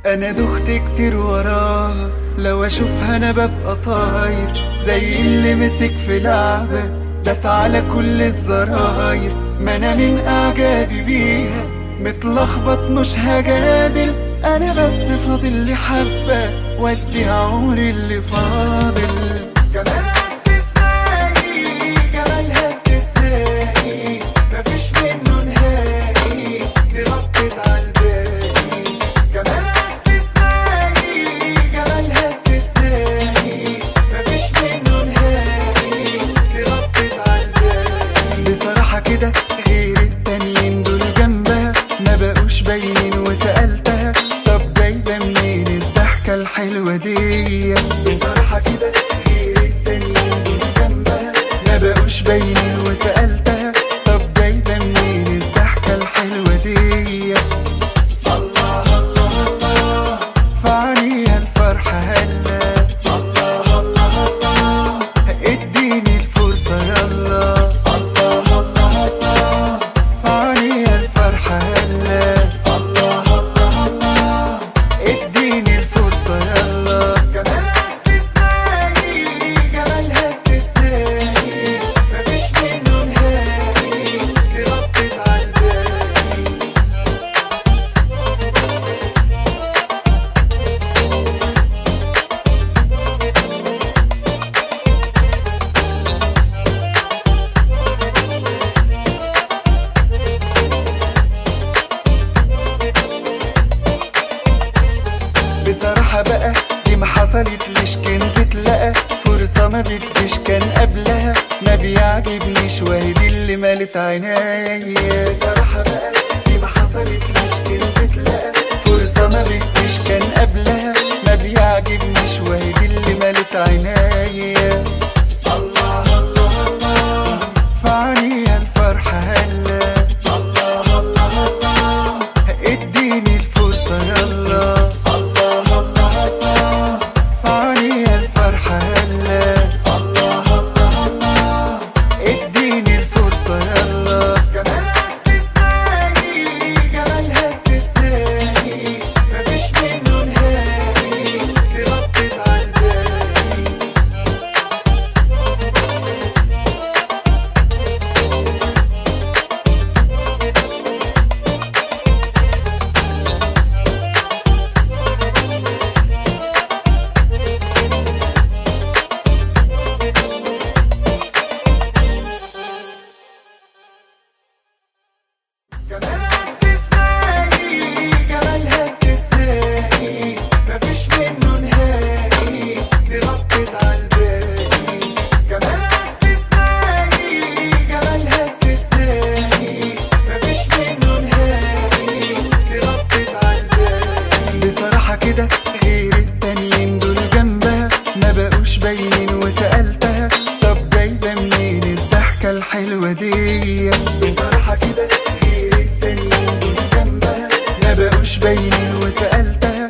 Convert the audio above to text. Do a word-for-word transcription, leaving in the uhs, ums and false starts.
انا دخت كتير وراها، لو اشوفها انا ببقى طاير زي اللي مسك في لعبة داس على كل الزراير. ما انا من اعجابي بيها متلخبط مش هجادل، انا بس فاضل لي حبة وادي عمري اللي فاضل. جمالها استثنائي، جمالها استثنائي، مفيش منه نهائي، دي ردت عالباقي. جمالها استثنائي، جمالها استثنائي، مفيش منه نهائي، دي ردت عالباقي. بصراحة كده غير التانيين دول جنبها ما بقوش باينين، وسألتها طب جايبة منين الضحكة الحلوة دي؟ بصراحة كده غير التانيين دول جنبها ما بقوش باينين، وسألتها طب جايبة منين الضحكة الحلوة دي؟ الله الله الله في عينيها الفرحة هلا، الله الله الله اديني الفرصة يلا، الله الله الله في عينيها الفرحة هلا، الله الله الله اديني الفرصة يلا. جمالها استثنائي، جمالها استثنائي، مفيش منه نهائي، دي ردت عالباقي. بصراحة بقى دي ما حصلتليش، كنز اتلقى فرصة ما بديش كان قبلها، ما بيعجبنيش وهي دي اللي مالت عينيا. بصراحة بقى دي ما حصلتليش، كنز اتلقى فرصة ما بديش كان قبلها، ما بيعجبنيش وهي دي اللي مالت عينيا. الله الله الله في عينيها الفرحة هلا، الله الله الله اديني الفرصة يلا، الله الله الله في عينيها الفرحة هلا، الله الله الله اديني الفرصة يلا. جمالها استثنائي، جمالها استثنائي، مفيش منه نهائي، دي ردت عالباقي. جمالها استثنائي، جمالها استثنائي، مفيش منه نهائي، دي ردت عالباقي. جمالها استثنائي، جمالها استثنائي، مفيش منه نهائي، دي ردت عالباقي. بصراحة كده غير التانيين دول جنبها ما بقوش باينين، وسألتها طب جايبة منين الضحكة الحلوة دي؟ بصراحة كده غير التانيين دول جنبها ما بقوش باينين، وسألتها